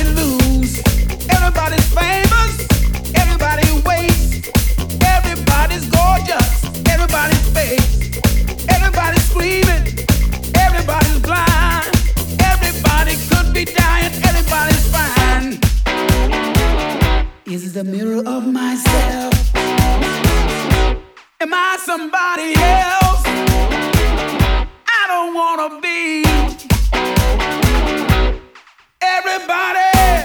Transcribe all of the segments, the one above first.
lose. Everybody's famous, everybody waits. Everybody's gorgeous, everybody's fake. Everybody's screaming, everybody's blind. Everybody could be dying, everybody's fine. Is the mirror of myself. Am I somebody else? I don't wanna be everybody.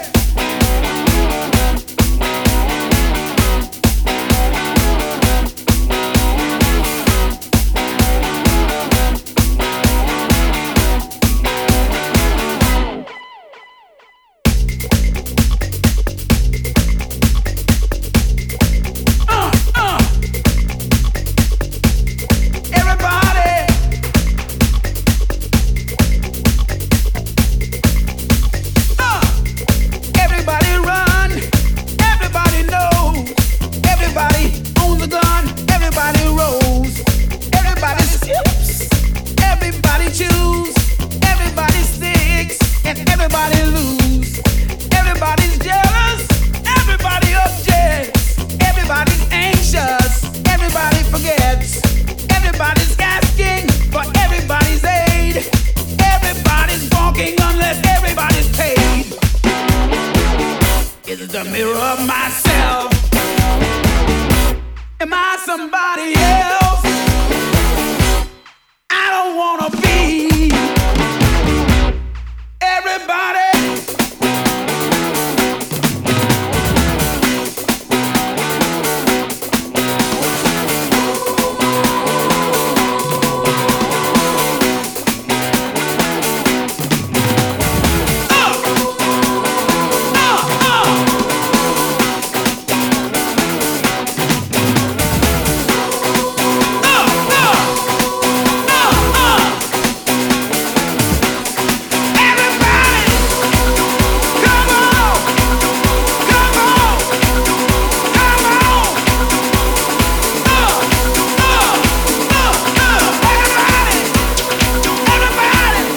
Everybody lose. Everybody's jealous. Everybody objects. Everybody's anxious. Everybody forgets. Everybody's asking for everybody's aid. Everybody's walking unless everybody's paid. Is it the mirror of myself? Am I somebody else? I don't wanna be everybody.